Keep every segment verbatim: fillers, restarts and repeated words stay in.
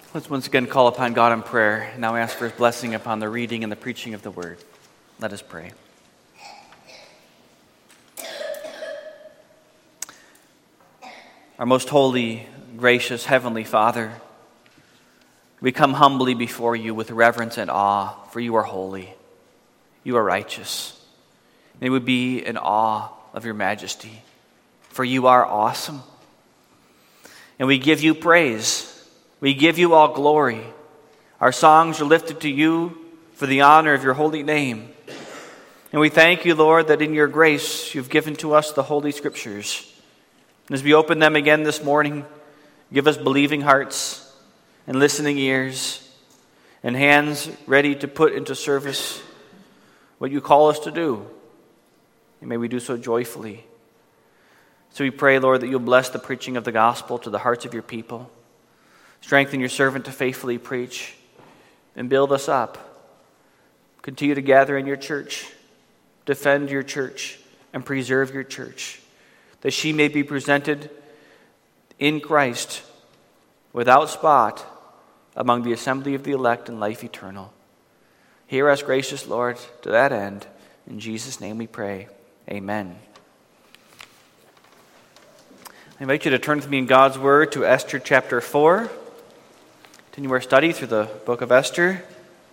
Let's once again call upon God in prayer. Now ask for his blessing upon the reading and the preaching of the word. Let us pray. Our most holy, gracious, heavenly Father, we come humbly before you with reverence and awe, for you are holy. You are righteous. May we be in awe of your majesty, for you are awesome. And we give you praise. We give you all glory. Our songs are lifted to you for the honor of your holy name. And we thank you, Lord, that in your grace you've given to us the Holy Scriptures. And as we open them again this morning, give us believing hearts and listening ears and hands ready to put into service what you call us to do. And may we do so joyfully. So we pray, Lord, that you'll bless the preaching of the gospel to the hearts of your people. Strengthen your servant to faithfully preach and build us up. Continue to gather in your church, defend your church, and preserve your church, that she may be presented in Christ without spot among the assembly of the elect in life eternal. Hear us, gracious Lord, to that end. In Jesus' name we pray. Amen. I invite you to turn with me in God's Word to Esther chapter four. Continue our study through the book of Esther.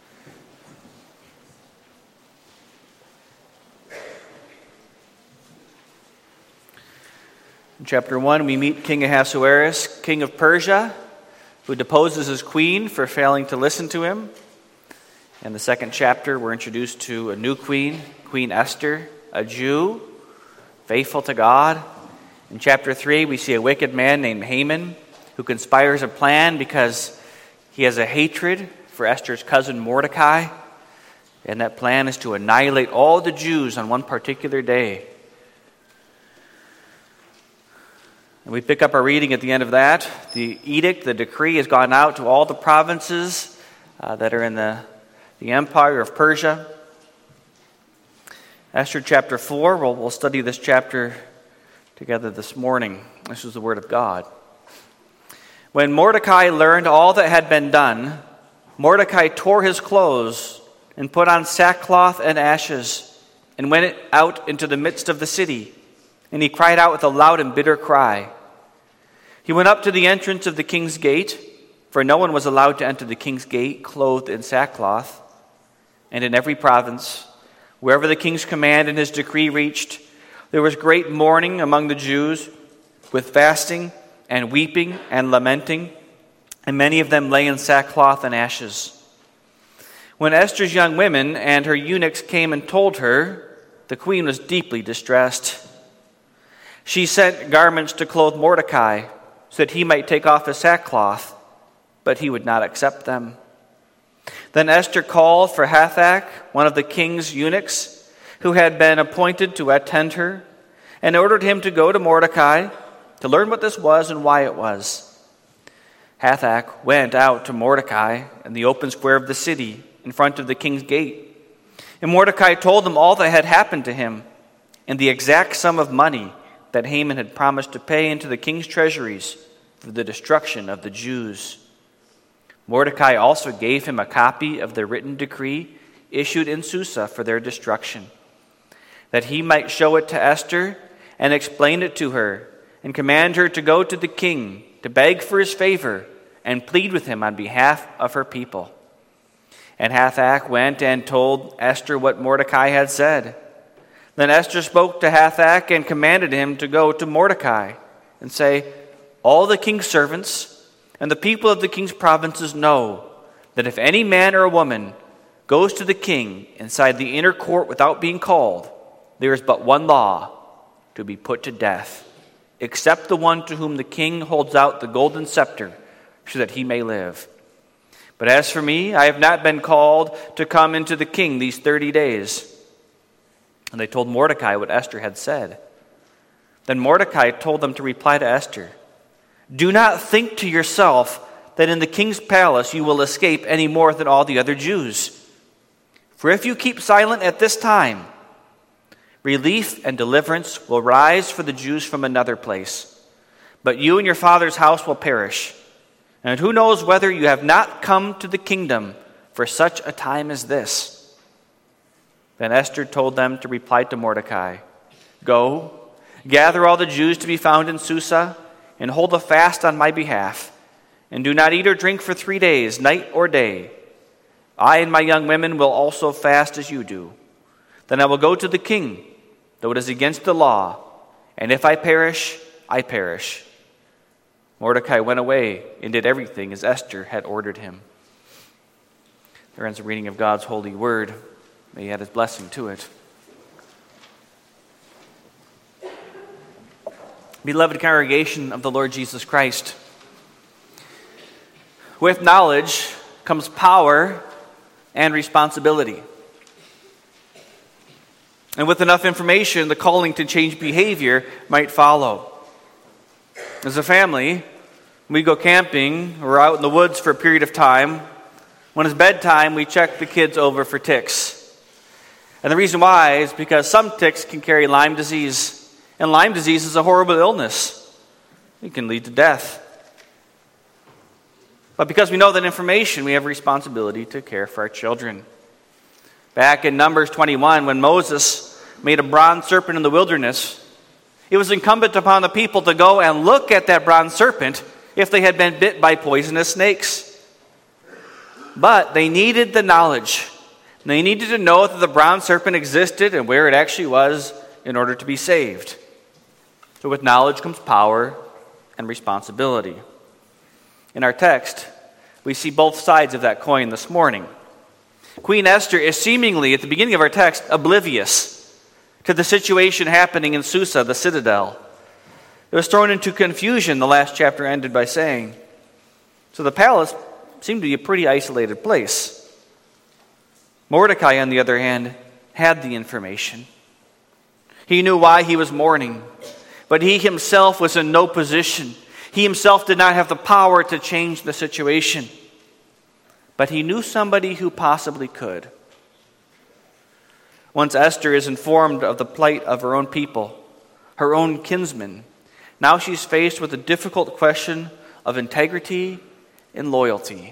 In chapter one, we meet King Ahasuerus, king of Persia, who deposes his queen for failing to listen to him. In the second chapter, we're introduced to a new queen, Queen Esther, a Jew, faithful to God. In chapter three, we see a wicked man named Haman who conspires a plan because he has a hatred for Esther's cousin Mordecai, and that plan is to annihilate all the Jews on one particular day. And we pick up our reading at the end of that. The edict, the decree has gone out to all the provinces uh, that are in the, the empire of Persia. Esther chapter four, we'll, we'll study this chapter together this morning. This is the word of God. When Mordecai learned all that had been done, Mordecai tore his clothes and put on sackcloth and ashes and went out into the midst of the city. And he cried out with a loud and bitter cry. He went up to the entrance of the king's gate, for no one was allowed to enter the king's gate clothed in sackcloth. And in every province, wherever the king's command and his decree reached, there was great mourning among the Jews, with fasting and weeping and lamenting, and many of them lay in sackcloth and ashes. When Esther's young women and her eunuchs came and told her, the queen was deeply distressed. She sent garments to clothe Mordecai, so that he might take off his sackcloth, but he would not accept them. Then Esther called for Hathach, one of the king's eunuchs, who had been appointed to attend her, and ordered him to go to Mordecai to learn what this was and why it was. Hathach went out to Mordecai in the open square of the city in front of the king's gate. And Mordecai told him all that had happened to him and the exact sum of money that Haman had promised to pay into the king's treasuries for the destruction of the Jews. Mordecai also gave him a copy of the written decree issued in Susa for their destruction, that he might show it to Esther and explain it to her, and command her to go to the king to beg for his favor and plead with him on behalf of her people. And Hathach went and told Esther what Mordecai had said. Then Esther spoke to Hathach and commanded him to go to Mordecai and say, all the king's servants and the people of the king's provinces know that if any man or a woman goes to the king inside the inner court without being called, there is but one law, to be put to death, except the one to whom the king holds out the golden scepter, so that he may live. But as for me, I have not been called to come into the king these thirty days. And they told Mordecai what Esther had said. Then Mordecai told them to reply to Esther, do not think to yourself that in the king's palace you will escape any more than all the other Jews. For if you keep silent at this time, relief and deliverance will rise for the Jews from another place. But you and your father's house will perish. And who knows whether you have not come to the kingdom for such a time as this?" Then Esther told them to reply to Mordecai, "Go, gather all the Jews to be found in Susa, and hold a fast on my behalf, and do not eat or drink for three days, night or day. I and my young women will also fast as you do. Then I will go to the king, though it is against the law, and if I perish, I perish." Mordecai went away and did everything as Esther had ordered him. There ends the reading of God's holy word. May he add his blessing to it. Beloved congregation of the Lord Jesus Christ, with knowledge comes power and responsibility. And with enough information, the calling to change behavior might follow. As a family, we go camping or out in the woods for a period of time. When it's bedtime, we check the kids over for ticks. And the reason why is because some ticks can carry Lyme disease. And Lyme disease is a horrible illness. It can lead to death. But because we know that information, we have a responsibility to care for our children. Back in Numbers twenty-one, when Moses made a bronze serpent in the wilderness, it was incumbent upon the people to go and look at that bronze serpent if they had been bit by poisonous snakes. But they needed the knowledge. They needed to know that the bronze serpent existed and where it actually was in order to be saved. So with knowledge comes power and responsibility. In our text, we see both sides of that coin this morning. Queen Esther is seemingly, at the beginning of our text, oblivious to the situation happening in Susa, the citadel. It was thrown into confusion, the last chapter ended by saying. So the palace seemed to be a pretty isolated place. Mordecai, on the other hand, had the information. He knew why he was mourning, but he himself was in no position. He himself did not have the power to change the situation. But he knew somebody who possibly could. Once Esther is informed of the plight of her own people, her own kinsmen, now she's faced with a difficult question of integrity and loyalty.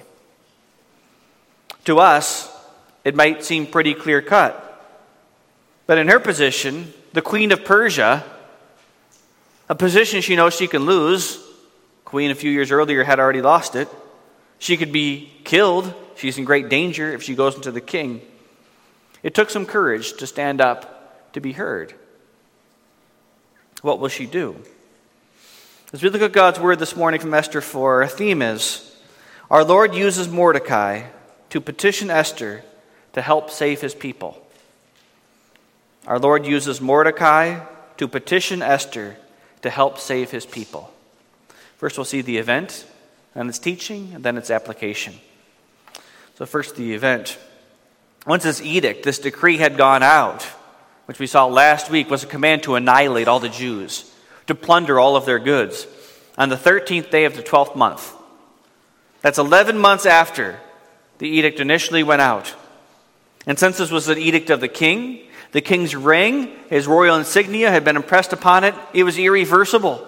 To us, it might seem pretty clear-cut. But in her position, the Queen of Persia, a position she knows she can lose, Queen a few years earlier had already lost it. She could be killed. She's in great danger if she goes into the king. It took some courage to stand up to be heard. What will she do? As we look at God's word this morning from Esther four, our theme is, our Lord uses Mordecai to petition Esther to help save his people. Our Lord uses Mordecai to petition Esther to help save his people. First, we'll see the event, and its teaching, and then its application. So first, the event. Once this edict, this decree had gone out, which we saw last week, was a command to annihilate all the Jews, to plunder all of their goods, on the thirteenth day of the twelfth month. That's eleven months after the edict initially went out. And since this was an edict of the king, the king's ring, his royal insignia, had been impressed upon it. It was irreversible.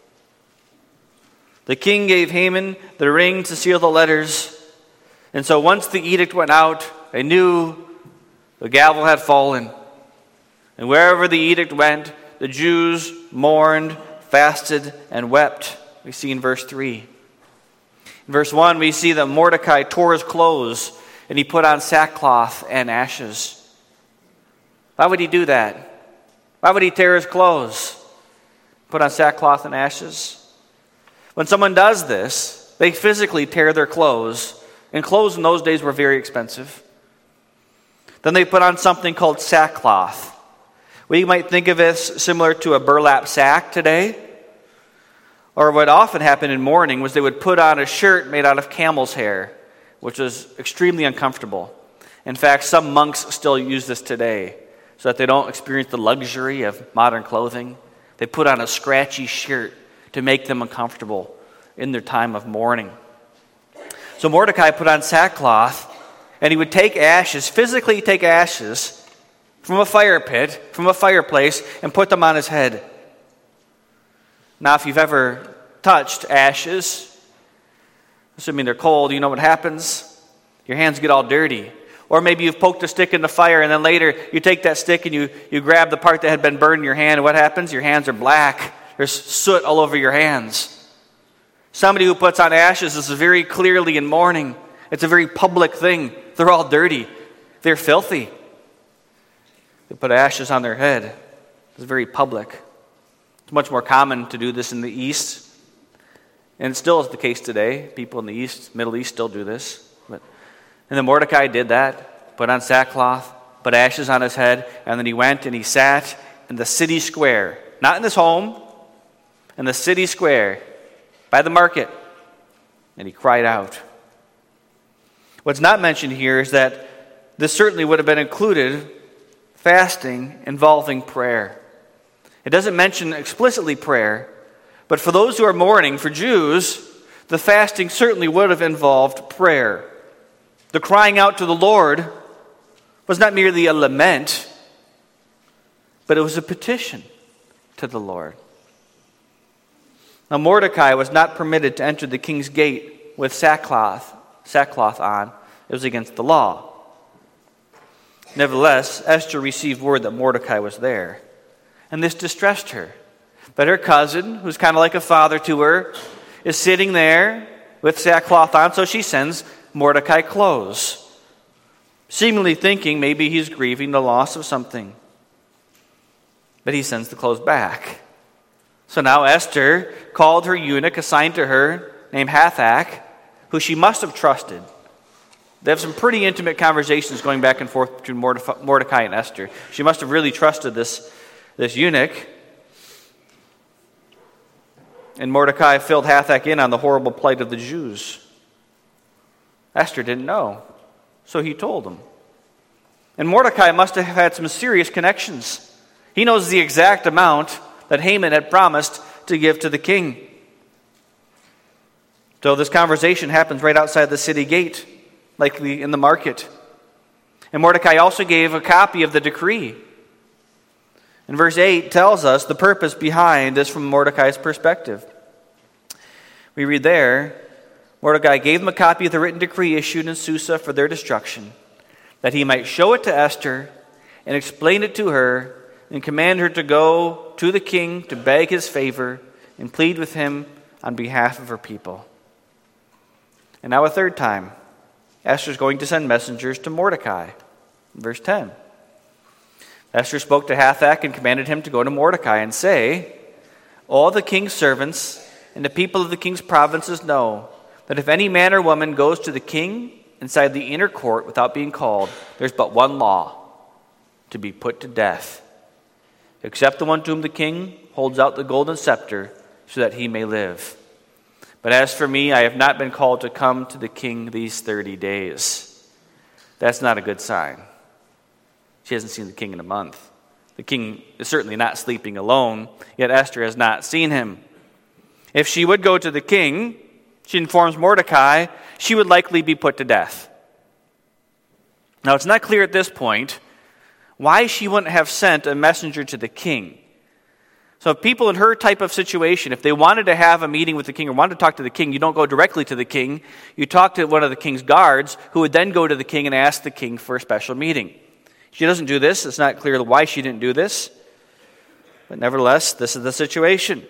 The king gave Haman the ring to seal the letters. And so once the edict went out, they knew the gavel had fallen. And wherever the edict went, the Jews mourned, fasted, and wept. We see in verse three. In verse one, we see that Mordecai tore his clothes and he put on sackcloth and ashes. Why would he do that? Why would he tear his clothes? Put on sackcloth and ashes? When someone does this, they physically tear their clothes. And clothes in those days were very expensive. Then they put on something called sackcloth. We might think of this similar to a burlap sack today. Or what often happened in mourning was they would put on a shirt made out of camel's hair, which was extremely uncomfortable. In fact, some monks still use this today so that they don't experience the luxury of modern clothing. They put on a scratchy shirt to make them uncomfortable in their time of mourning. So Mordecai put on sackcloth, and he would take ashes, physically take ashes from a fire pit, from a fireplace, and put them on his head. Now, if you've ever touched ashes, assuming they're cold, you know what happens? Your hands get all dirty. Or maybe you've poked a stick in the fire, and then later you take that stick and you, you grab the part that had been burned in your hand, and what happens? Your hands are black. There's soot all over your hands. Somebody who puts on ashes is very clearly in mourning. It's a very public thing. They're all dirty. They're filthy. They put ashes on their head. It's very public. It's much more common to do this in the East. And it still is the case today. People in the East, Middle East still do this. But, and then Mordecai did that, put on sackcloth, put ashes on his head, and then he went and he sat in the city square. Not in his home, in the city square, by the market. And he cried out. What's not mentioned here is that this certainly would have been included fasting involving prayer. It doesn't mention explicitly prayer, but for those who are mourning, for Jews, the fasting certainly would have involved prayer. The crying out to the Lord was not merely a lament, but it was a petition to the Lord. Now Mordecai was not permitted to enter the king's gate with sackcloth, sackcloth on. It was against the law. Nevertheless, Esther received word that Mordecai was there, and this distressed her. That her cousin, who's kind of like a father to her, is sitting there with sackcloth on, so she sends Mordecai clothes, seemingly thinking maybe he's grieving the loss of something. But he sends the clothes back. So now Esther called her eunuch assigned to her, named Hathach, who she must have trusted. They have some pretty intimate conversations going back and forth between Mordecai and Esther. She must have really trusted this, this eunuch. And Mordecai filled Hathach in on the horrible plight of the Jews. Esther didn't know, so he told him. And Mordecai must have had some serious connections. He knows the exact amount that Haman had promised to give to the king. So this conversation happens right outside the city gate, likely in the market. And Mordecai also gave a copy of the decree. And verse eight tells us the purpose behind this from Mordecai's perspective. We read there, Mordecai gave them a copy of the written decree issued in Susa for their destruction, that he might show it to Esther and explain it to her and command her to go to the king to beg his favor and plead with him on behalf of her people. And now a third time, Esther's going to send messengers to Mordecai. Verse ten. Esther spoke to Hathach and commanded him to go to Mordecai and say, all the king's servants and the people of the king's provinces know that if any man or woman goes to the king inside the inner court without being called, there's but one law, to be put to death, except the one to whom the king holds out the golden scepter so that he may live. But as for me, I have not been called to come to the king these thirty days. That's not a good sign. She hasn't seen the king in a month. The king is certainly not sleeping alone, yet Esther has not seen him. If she would go to the king, she informs Mordecai, she would likely be put to death. Now, it's not clear at this point why she wouldn't have sent a messenger to the king. So if people in her type of situation, if they wanted to have a meeting with the king or wanted to talk to the king, you don't go directly to the king. You talk to one of the king's guards, who would then go to the king and ask the king for a special meeting. She doesn't do this. It's not clear why she didn't do this. But nevertheless, this is the situation.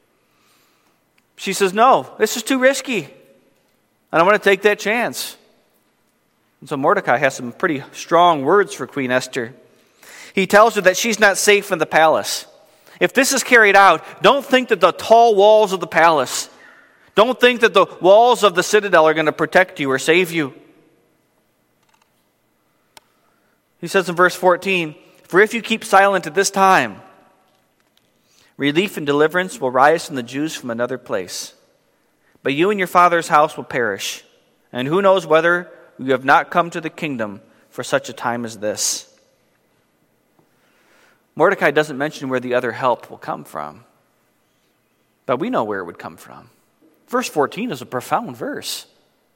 She says, no, this is too risky. I don't want to take that chance. And so Mordecai has some pretty strong words for Queen Esther. He tells her that she's not safe in the palace. If this is carried out, don't think that the tall walls of the palace, don't think that the walls of the citadel are going to protect you or save you. He says in verse fourteen, for if you keep silent at this time, relief and deliverance will rise from the Jews from another place. But you and your father's house will perish. And who knows whether you have not come to the kingdom for such a time as this. Mordecai doesn't mention where the other help will come from. But we know where it would come from. Verse fourteen is a profound verse.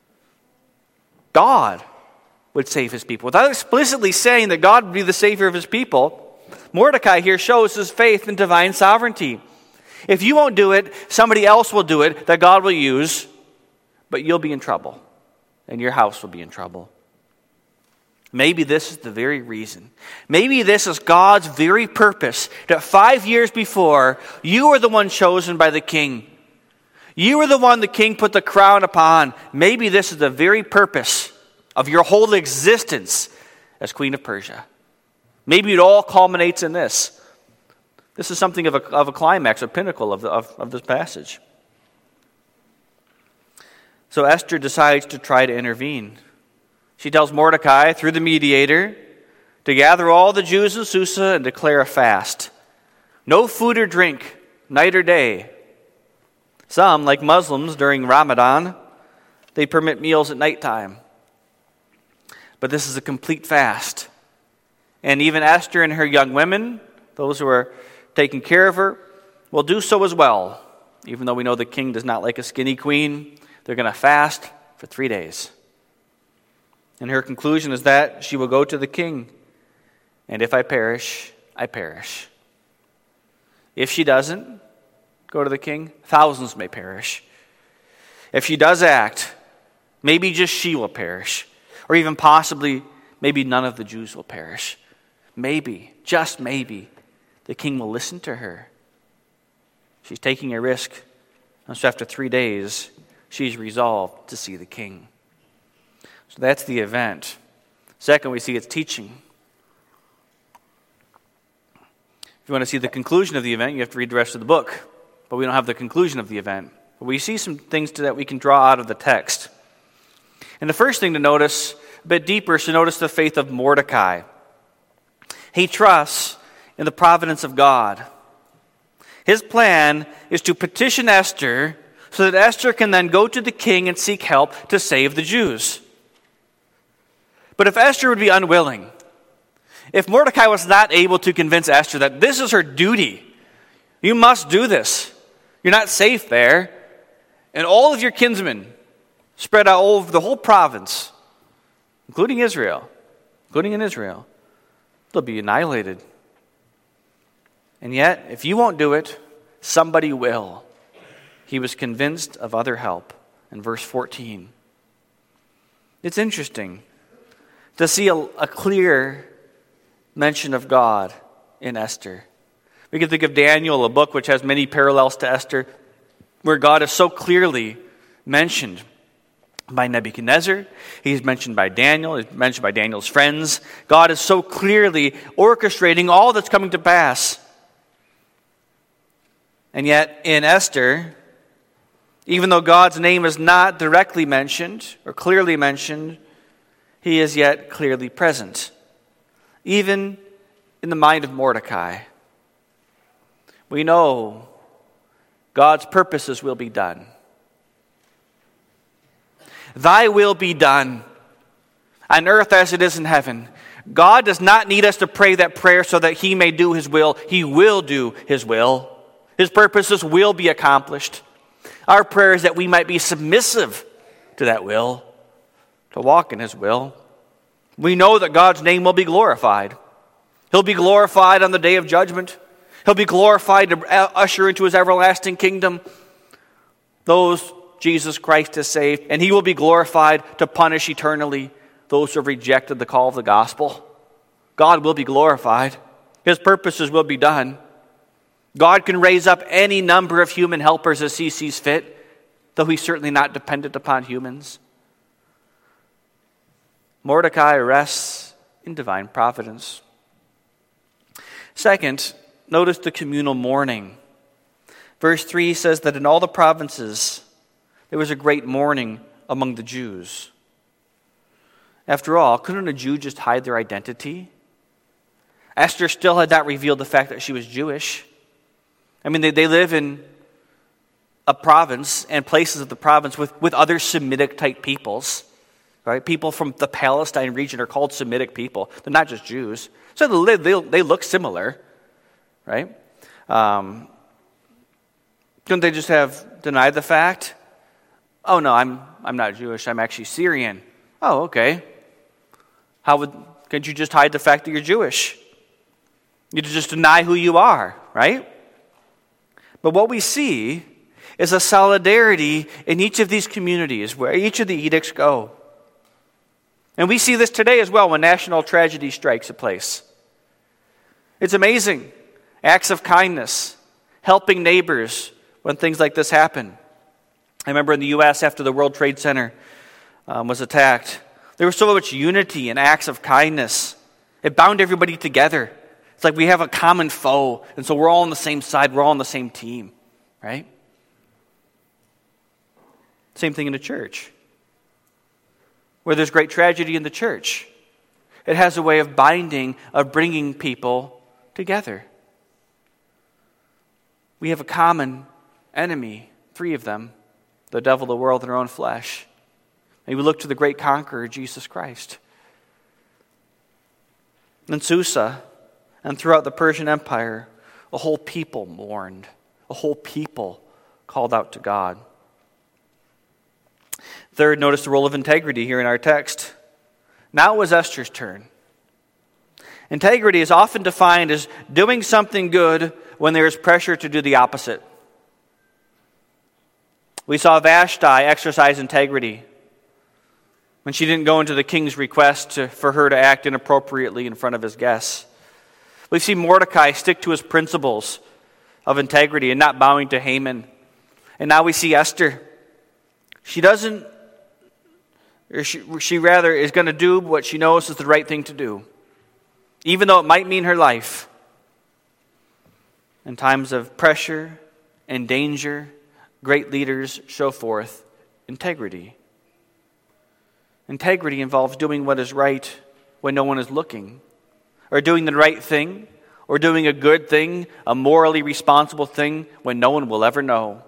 God would save his people. Without explicitly saying that God would be the savior of his people, Mordecai here shows his faith in divine sovereignty. If you won't do it, somebody else will do it that God will use. but you'll be in trouble, and your house will be in trouble. Maybe this is the very reason. Maybe this is God's very purpose, that five years before, you were the one chosen by the king. You were the one the king put the crown upon. Maybe this is the very purpose of your whole existence as Queen of Persia. Maybe it all culminates in this. This is something of a, of a climax, a pinnacle of, the, of, of this passage. So Esther decides to try to intervene. She tells Mordecai, through the mediator, to gather all the Jews in Susa and declare a fast. No food or drink, night or day. Some, like Muslims during Ramadan, they permit meals at nighttime. But this is a complete fast. And even Esther and her young women, those who are taking care of her, will do so as well. Even though we know the king does not like a skinny queen, they're going to fast for three days. And her conclusion is that she will go to the king. And if I perish, I perish. If she doesn't go to the king, thousands may perish. If she does act, maybe just she will perish. Or even possibly, maybe none of the Jews will perish. Maybe, just maybe, the king will listen to her. She's taking a risk. And so after three days, she's resolved to see the king. So that's the event. Second, we see its teaching. If you want to see the conclusion of the event, you have to read the rest of the book. But we don't have the conclusion of the event. But we see some things that we can draw out of the text. And the first thing to notice, a bit deeper, is to notice the faith of Mordecai. He trusts in the providence of God. His plan is to petition Esther so that Esther can then go to the king and seek help to save the Jews. But if Esther would be unwilling, if Mordecai was not able to convince Esther that this is her duty, you must do this. You're not safe there. And all of your kinsmen spread out over the whole province, including Israel, including in Israel, they'll be annihilated. And yet, if you won't do it, somebody will. He was convinced of other help in verse fourteen. It's interesting to see a, a clear mention of God in Esther. We can think of Daniel, a book which has many parallels to Esther, where God is so clearly mentioned by Nebuchadnezzar. He's mentioned by Daniel. He's mentioned by Daniel's friends. God is so clearly orchestrating all that's coming to pass. And yet, in Esther, even though God's name is not directly mentioned or clearly mentioned, he is yet clearly present, even in the mind of Mordecai. We know God's purposes will be done. Thy will be done on earth as it is in heaven. God does not need us to pray that prayer so that he may do his will. He will do his will. His purposes will be accomplished. Our prayer is that we might be submissive to that will, to walk in his will. We know that God's name will be glorified. He'll be glorified on the day of judgment. He'll be glorified to usher into his everlasting kingdom those Jesus Christ has saved, and he will be glorified to punish eternally those who have rejected the call of the gospel. God will be glorified. His purposes will be done. God can raise up any number of human helpers as he sees fit, though he's certainly not dependent upon humans. Mordecai rests in divine providence. Second, notice the communal mourning. Verse three says that in all the provinces there was a great mourning among the Jews. After all, couldn't a Jew just hide their identity? Esther still had not revealed the fact that she was Jewish. I mean, they, they live in a province and places of the province with, with other Semitic-type peoples. Right? People from the Palestine region are called Semitic people. They're not just Jews. So they, they, they look similar. Right? Um, couldn't they just have denied the fact? Oh, no, I'm I'm not Jewish. I'm actually Syrian. Oh, okay. How would, can't you just hide the fact that you're Jewish? You just deny who you are, right? But what we see is a solidarity in each of these communities where each of the edicts go. And we see this today as well when national tragedy strikes a place. It's amazing. Acts of kindness, helping neighbors when things like this happen. I remember in the U S after the World Trade Center um, was attacked, there was so much unity and acts of kindness. It bound everybody together. It's like we have a common foe, and so we're all on the same side, we're all on the same team, right? Same thing in the church. Where there's great tragedy in the church, it has a way of binding, of bringing people together. We have a common enemy, three of them, the devil, the world, and our own flesh. And we look to the great conqueror, Jesus Christ. In Susa and throughout the Persian Empire, a whole people mourned. A whole people called out to God. Third, notice the role of integrity here in our text. Now it was Esther's turn. Integrity is often defined as doing something good when there is pressure to do the opposite. We saw Vashti exercise integrity when she didn't go into the king's request to, for her to act inappropriately in front of his guests. We see Mordecai stick to his principles of integrity and not bowing to Haman. And now we see Esther. She doesn't, or she, she rather is going to do what she knows is the right thing to do, even though it might mean her life. In times of pressure and danger, great leaders show forth integrity. Integrity involves doing what is right when no one is looking, or doing the right thing, or doing a good thing, a morally responsible thing when no one will ever know.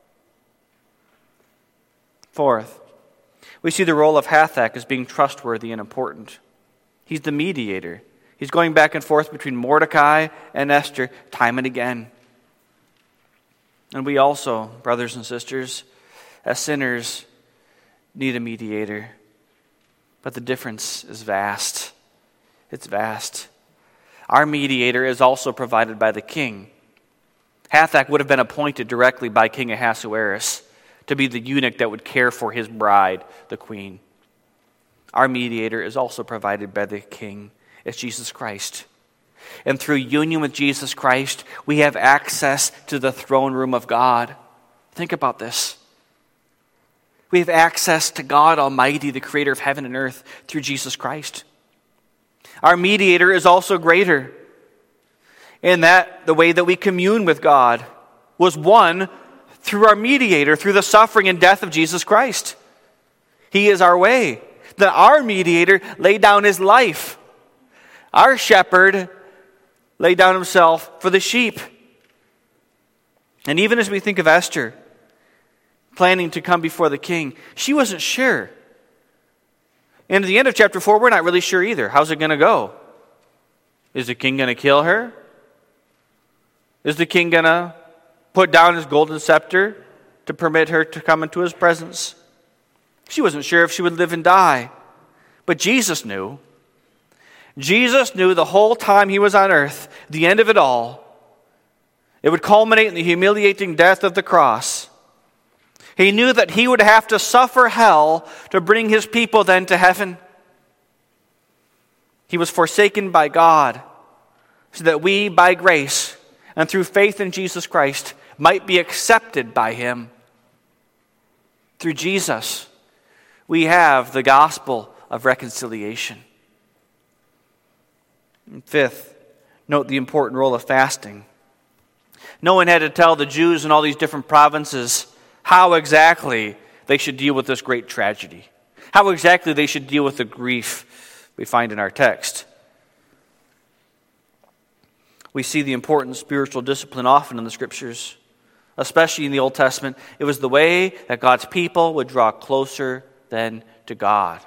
Fourth, we see the role of Hathach as being trustworthy and important. He's the mediator. He's going back and forth between Mordecai and Esther time and again. And we also, brothers and sisters, as sinners, need a mediator. But the difference is vast. It's vast. Our mediator is also provided by the king. Hathach would have been appointed directly by King Ahasuerus to be the eunuch that would care for his bride, the queen. Our mediator is also provided by the king. It's Jesus Christ. And through union with Jesus Christ, we have access to the throne room of God. Think about this. We have access to God Almighty, the creator of heaven and earth, through Jesus Christ. Our mediator is also greater in that the way that we commune with God was one through our mediator, through the suffering and death of Jesus Christ. He is our way. That our mediator laid down his life. Our shepherd laid down himself for the sheep. And even as we think of Esther planning to come before the king, she wasn't sure. And at the end of chapter four, we're not really sure either. How's it going to go? Is the king going to kill her? Is the king going to put down his golden scepter to permit her to come into his presence? She wasn't sure if she would live and die. But Jesus knew. Jesus knew the whole time he was on earth, the end of it all, it would culminate in the humiliating death of the cross. He knew that he would have to suffer hell to bring his people then to heaven. He was forsaken by God so that we, by grace and through faith in Jesus Christ, might be accepted by him. Through Jesus, we have the gospel of reconciliation. And fifth, note the important role of fasting. No one had to tell the Jews in all these different provinces how exactly they should deal with this great tragedy, how exactly they should deal with the grief we find in our text. We see the important spiritual discipline often in the Scriptures, especially in the Old Testament. It was the way that God's people would draw closer then to God.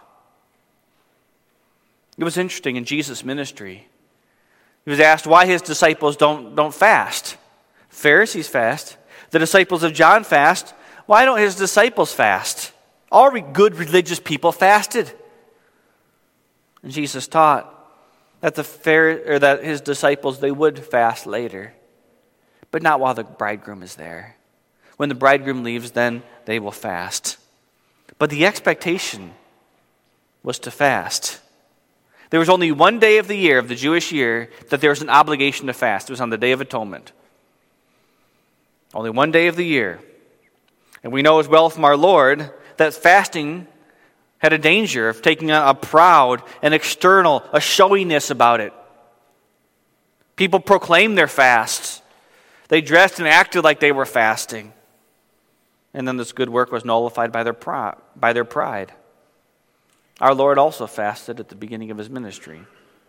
It was interesting in Jesus' ministry. He was asked why his disciples don't, don't fast. Pharisees fast. The disciples of John fast. Why don't his disciples fast? All good religious people fasted. And Jesus taught that the Phar- or that his disciples, they would fast later, but not while the bridegroom is there. When the bridegroom leaves, then they will fast. But the expectation was to fast. There was only one day of the year, of the Jewish year, that there was an obligation to fast. It was on the Day of Atonement. Only one day of the year. And we know as well from our Lord that fasting had a danger of taking on a proud, an external, a showiness about it. People proclaimed their fasts. They dressed and acted like they were fasting. And then this good work was nullified by their pride, by their pride. Our Lord also fasted at the beginning of his ministry.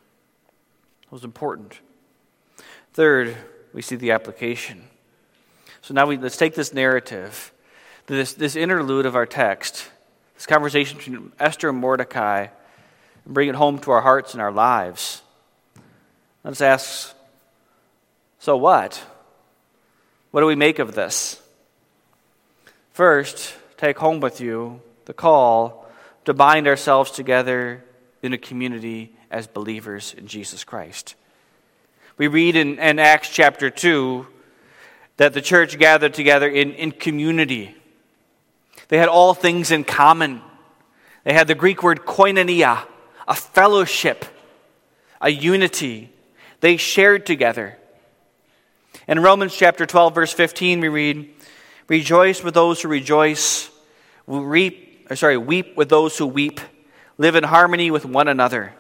It was important. Third, we see the application. So now we, let's take this narrative, this, this interlude of our text, this conversation between Esther and Mordecai, and bring it home to our hearts and our lives. Let's ask, so what? What do we make of this? First, take home with you the call to bind ourselves together in a community as believers in Jesus Christ. We read in, in Acts chapter two that the church gathered together in, in community. They had all things in common. They had the Greek word koinonia, a fellowship, a unity. They shared together. In Romans chapter twelve, verse fifteen, we read, "Rejoice with those who rejoice, reap, or sorry, weep with those who weep, live in harmony with one another."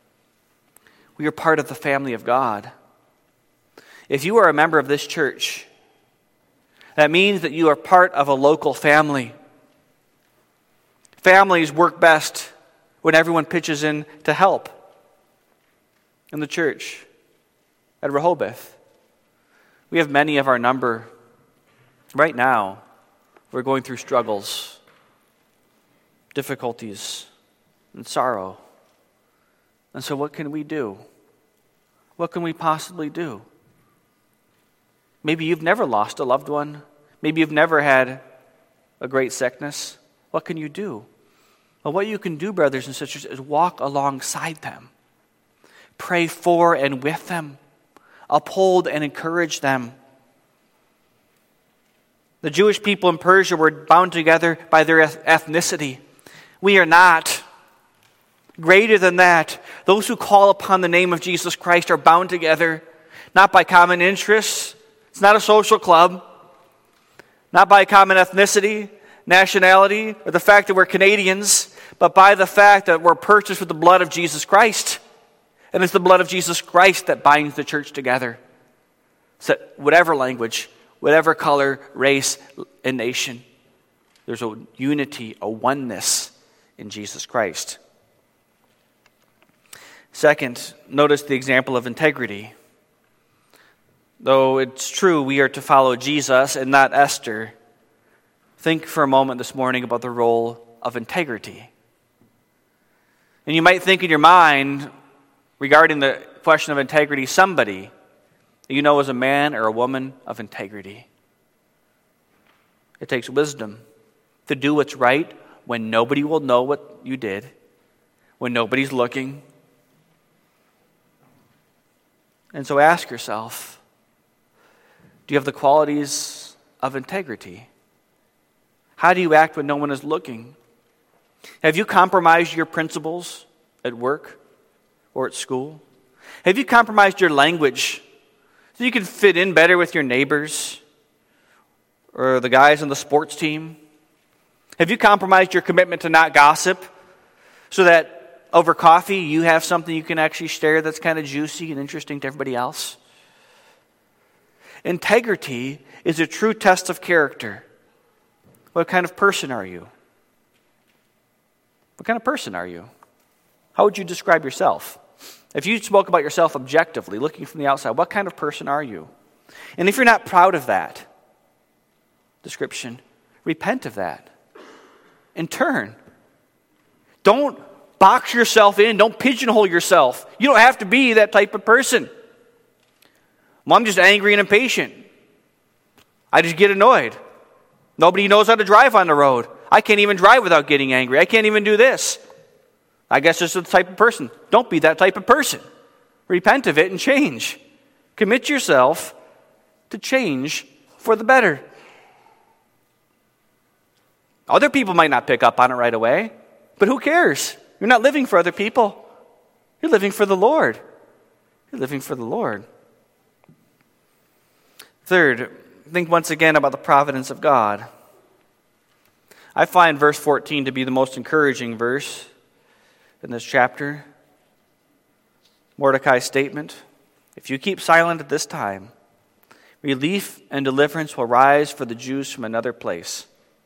We are part of the family of God. If you are a member of this church, that means that you are part of a local family. Families work best when everyone pitches in to help. In the church at Rehoboth, we have many of our number. Right now, we're going through struggles, difficulties, and sorrow. And so what can we do? What can we possibly do? Maybe you've never lost a loved one. Maybe you've never had a great sickness. What can you do? Well, what you can do, brothers and sisters, is walk alongside them. Pray for and with them. Uphold and encourage them. The Jewish people in Persia were bound together by their ethnicity. We are not. Greater than that, those who call upon the name of Jesus Christ are bound together, not by common interests. It's not a social club. Not by common ethnicity, nationality, or the fact that we're Canadians, but by the fact that we're purchased with the blood of Jesus Christ. And it's the blood of Jesus Christ that binds the church together. So whatever language, whatever color, race, and nation, there's a unity, a oneness in Jesus Christ. Second, notice the example of integrity. Though it's true we are to follow Jesus and not Esther, think for a moment this morning about the role of integrity. And you might think in your mind, regarding the question of integrity, somebody that you know as a man or a woman of integrity. It takes wisdom to do what's right when nobody will know what you did, when nobody's looking. And so ask yourself, do you have the qualities of integrity? How do you act when no one is looking? Have you compromised your principles at work or at school? Have you compromised your language so you can fit in better with your neighbors or the guys on the sports team? Have you compromised your commitment to not gossip so that over coffee you have something you can actually share that's kind of juicy and interesting to everybody else? Integrity is a true test of character. What kind of person are you? What kind of person are you? How would you describe yourself? If you spoke about yourself objectively, looking from the outside, what kind of person are you? And if you're not proud of that description, repent of that and turn. Don't box yourself in. Don't pigeonhole yourself. You don't have to be that type of person. Well, I'm just angry and impatient. I just get annoyed. Nobody knows how to drive on the road. I can't even drive without getting angry. I can't even do this. I guess this is the type of person. Don't be that type of person. Repent of it and change. Commit yourself to change for the better. Other people might not pick up on it right away, but who cares? You're not living for other people. You're living for the Lord. You're living for the Lord. Third, think once again about the providence of God. I find verse fourteen to be the most encouraging verse in this chapter. Mordecai's statement, if you keep silent at this time, relief and deliverance will rise for the Jews from another place.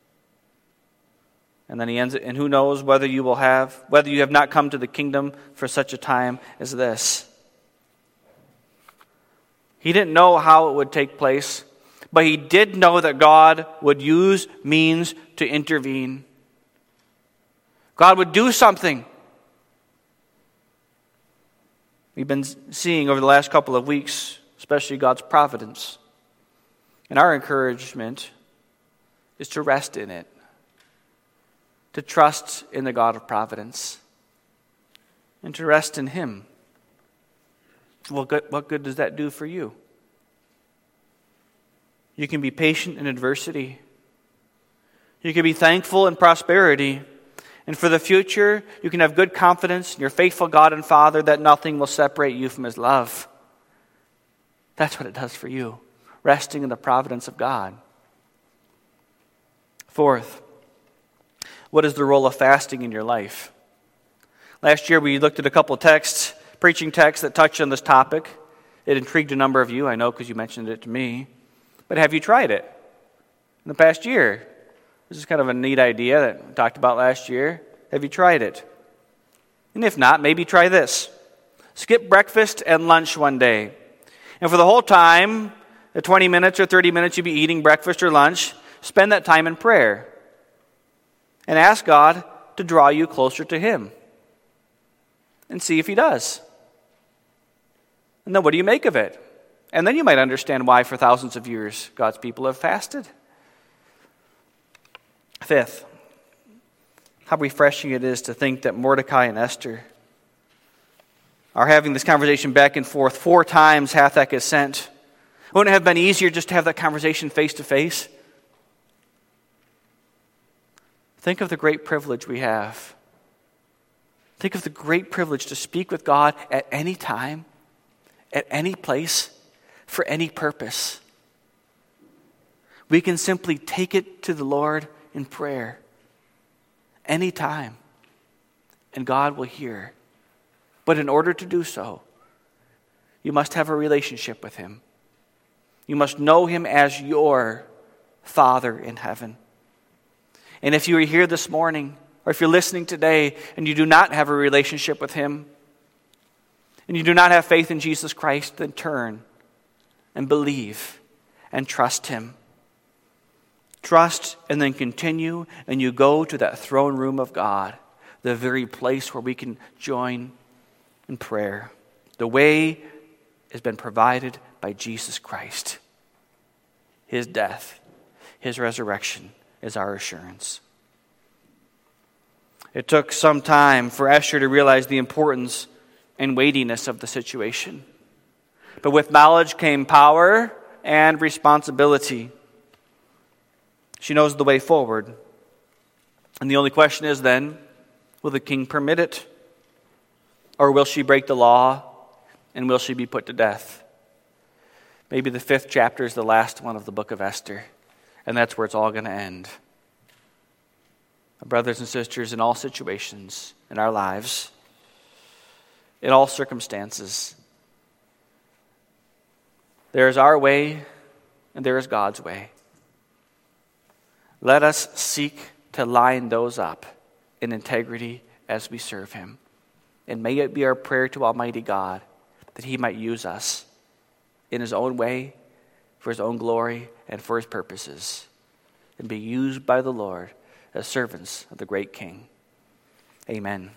And then he ends it, and who knows whether you will have, whether you have not come to the kingdom for such a time as this. He didn't know how it would take place, but he did know that God would use means to intervene. God would do something. We've been seeing over the last couple of weeks, especially God's providence. And our encouragement is to rest in it, to trust in the God of providence, and to rest in Him. Well, good, what good does that do for you? You can be patient in adversity. You can be thankful in prosperity. And for the future, you can have good confidence in your faithful God and Father that nothing will separate you from His love. That's what it does for you, resting in the providence of God. Fourth, what is the role of fasting in your life? Last year we looked at a couple texts, preaching texts that touch on this topic. It intrigued a number of you, I know, because you mentioned it to me. But have you tried it in the past year? This is kind of a neat idea that we talked about last year. Have you tried it? And if not, maybe try this. Skip breakfast and lunch one day. And for the whole time, the twenty minutes or thirty minutes you'll be eating breakfast or lunch, spend that time in prayer. And ask God to draw you closer to Him. And see if He does. And then what do you make of it? And then you might understand why for thousands of years God's people have fasted. Fifth, how refreshing it is to think that Mordecai and Esther are having this conversation back and forth. Four times Hathach is sent. Wouldn't it have been easier just to have that conversation face to face? Think of the great privilege we have. Think of the great privilege to speak with God at any time, at any place, for any purpose. We can simply take it to the Lord in prayer anytime, and God will hear. But in order to do so, you must have a relationship with Him. You must know Him as your Father in heaven. And if you are here this morning, or if you're listening today and you do not have a relationship with Him, and you do not have faith in Jesus Christ, then turn and believe and trust Him. Trust and then continue, and you go to that throne room of God, the very place where we can join in prayer. The way has been provided by Jesus Christ. His death, His resurrection is our assurance. It took some time for Esther to realize the importance and weightiness of the situation. But with knowledge came power and responsibility. She knows the way forward. And the only question is then, will the king permit it? Or will she break the law and will she be put to death? Maybe the fifth chapter is the last one of the book of Esther, and that's where it's all going to end. Brothers and sisters, in all situations in our lives, in all circumstances, there is our way and there is God's way. Let us seek to line those up in integrity as we serve Him. And may it be our prayer to Almighty God that He might use us in His own way, for His own glory, and for His purposes, and be used by the Lord as servants of the great King. Amen.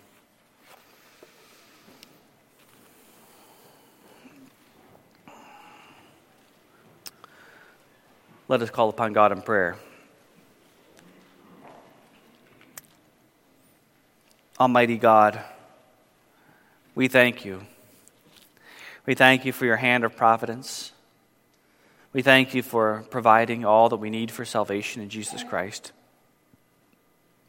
Let us call upon God in prayer. Almighty God, we thank You. We thank You for Your hand of providence. We thank You for providing all that we need for salvation in Jesus Christ.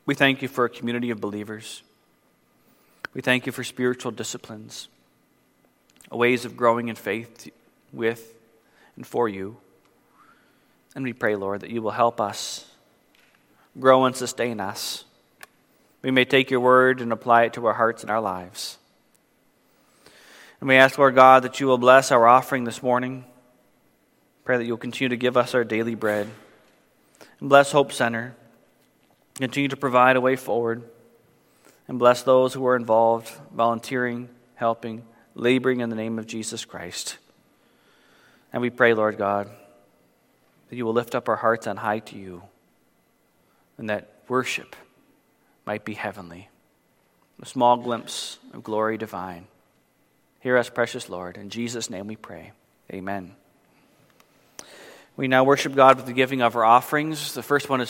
We thank you for a community of believers. We thank you for spiritual disciplines, ways of growing in faith with and for you. And we pray, Lord, that you will help us grow and sustain us. We may take your word and apply it to our hearts and our lives. And we ask, Lord God, that you will bless our offering this morning. Pray that you'll continue to give us our daily bread. And bless Hope Center. Continue to provide a way forward. And bless those who are involved, volunteering, helping, laboring in the name of Jesus Christ. And we pray, Lord God, that you will lift up our hearts on high to you, and that worship might be heavenly, a small glimpse of glory divine. Hear us, precious Lord. In Jesus' name we pray. Amen. We now worship God with the giving of our offerings. The first one is